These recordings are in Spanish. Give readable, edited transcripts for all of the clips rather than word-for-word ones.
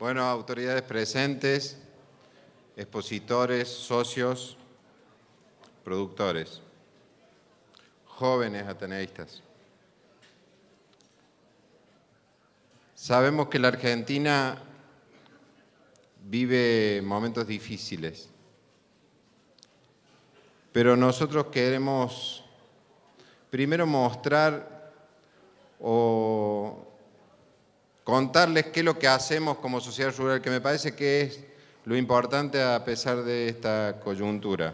Bueno, autoridades presentes, expositores, socios, productores, jóvenes ateneístas. Sabemos que la Argentina vive momentos difíciles, pero nosotros queremos primero mostrar o contarles qué es lo que hacemos como sociedad rural, que me parece que es lo importante a pesar de esta coyuntura.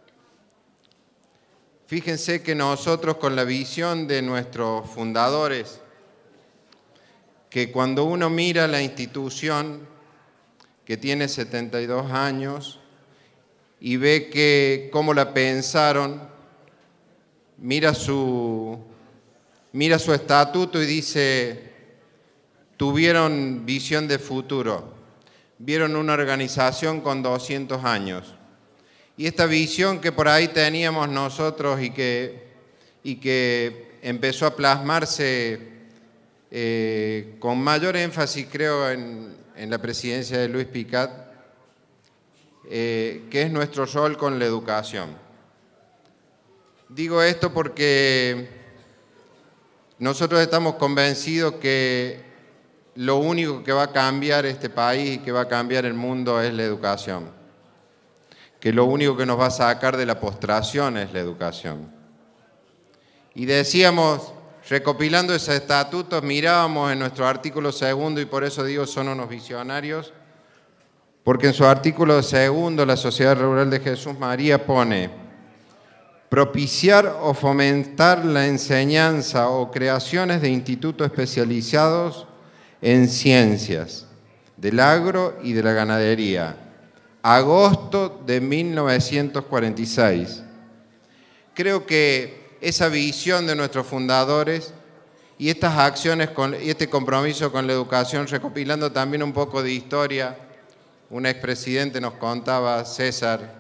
Fíjense que nosotros, con la visión de nuestros fundadores, que cuando uno mira la institución que tiene 72 años y ve cómo la pensaron, mira su estatuto y dice: tuvieron visión de futuro, vieron una organización con 200 años. Y esta visión que por ahí teníamos nosotros y que empezó a plasmarse con mayor énfasis, creo, en la presidencia de Luis Picat, que es nuestro rol con la educación. Digo esto porque nosotros estamos convencidos que lo único que va a cambiar este país y que va a cambiar el mundo es la educación. Que lo único que nos va a sacar de la postración es la educación. Y decíamos, recopilando esos estatutos, mirábamos en nuestro artículo segundo, y por eso digo son unos visionarios, porque en su artículo segundo la Sociedad Rural de Jesús María pone: propiciar o fomentar la enseñanza o creaciones de institutos especializados en ciencias del agro y de la ganadería. Agosto de 1946. Creo que esa visión de nuestros fundadores y estas acciones y este compromiso con la educación, recopilando también un poco de historia, un expresidente nos contaba, César,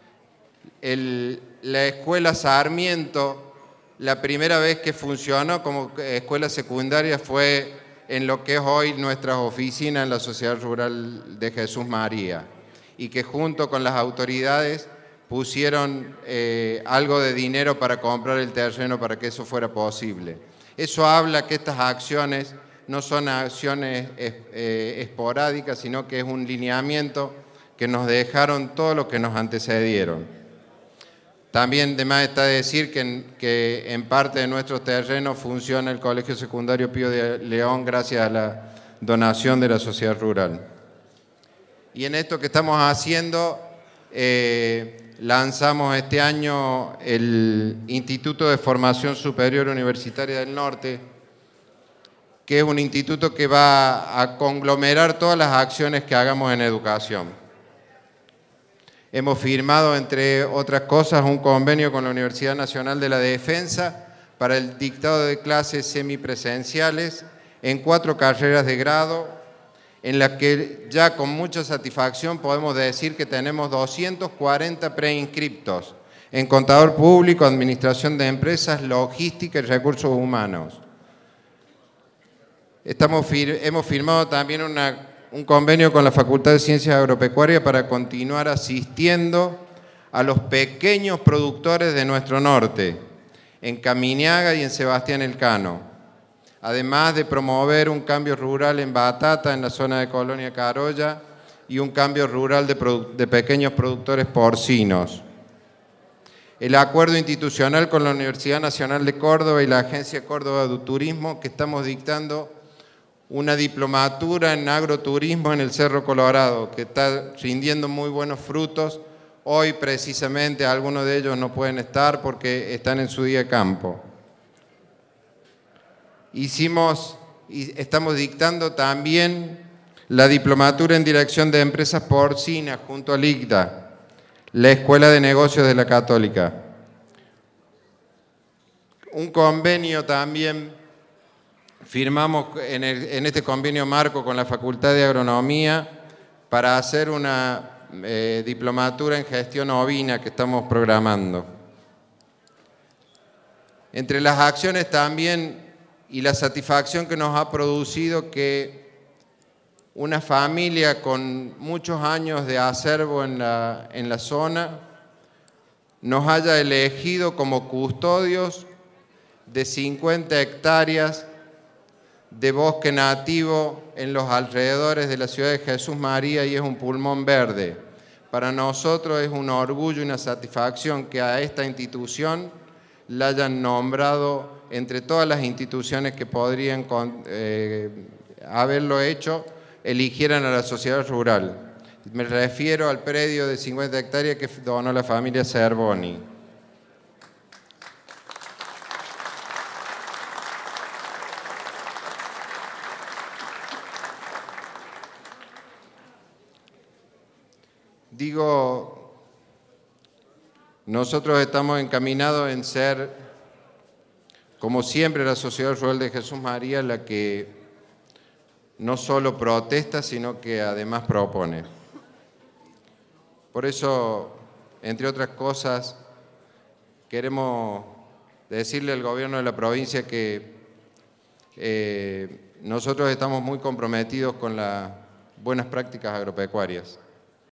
la escuela Sarmiento, la primera vez que funcionó como escuela secundaria fue en lo que es hoy nuestras oficinas en la Sociedad Rural de Jesús María, y que junto con las autoridades pusieron algo de dinero para comprar el terreno para que eso fuera posible. Eso habla que estas acciones no son acciones esporádicas, sino que es un lineamiento que nos dejaron todos los que nos antecedieron. También de más está decir que en parte de nuestros terrenos funciona el Colegio Secundario Pío de León gracias a la donación de la sociedad rural. Y en esto que estamos haciendo, lanzamos este año el Instituto de Formación Superior Universitaria del Norte, que es un instituto que va a conglomerar todas las acciones que hagamos en educación. Hemos firmado, entre otras cosas, un convenio con la Universidad Nacional de la Defensa para el dictado de clases semipresenciales en 4 carreras de grado, en las que ya con mucha satisfacción podemos decir que tenemos 240 preinscriptos en contador público, administración de empresas, logística y recursos humanos. Hemos firmado también un convenio con la Facultad de Ciencias Agropecuarias para continuar asistiendo a los pequeños productores de nuestro norte, en Caminaga y en Sebastián Elcano, además de promover un cambio rural en batata en la zona de Colonia Carolla y un cambio rural de pequeños productores porcinos. El acuerdo institucional con la Universidad Nacional de Córdoba y la Agencia Córdoba de Turismo, que estamos dictando una diplomatura en agroturismo en el Cerro Colorado, que está rindiendo muy buenos frutos. Hoy precisamente algunos de ellos no pueden estar porque están en su día de campo. Estamos dictando también la diplomatura en dirección de empresas porcinas junto al ICDA, la Escuela de Negocios de la Católica. Un convenio también firmamos en este convenio marco con la Facultad de Agronomía para hacer una diplomatura en gestión ovina que estamos programando. Entre las acciones también y la satisfacción que nos ha producido que una familia con muchos años de acervo en la zona nos haya elegido como custodios de 50 hectáreas de bosque nativo en los alrededores de la ciudad de Jesús María, y es un pulmón verde. Para nosotros es un orgullo y una satisfacción que a esta institución la hayan nombrado entre todas las instituciones que podrían haberlo hecho, eligieran a la sociedad rural. Me refiero al predio de 50 hectáreas que donó la familia Cervoni. Digo, nosotros estamos encaminados en ser, como siempre, la Sociedad Rural de Jesús María la que no solo protesta, sino que además propone. Por eso, entre otras cosas, queremos decirle al gobierno de la provincia que nosotros estamos muy comprometidos con las buenas prácticas agropecuarias.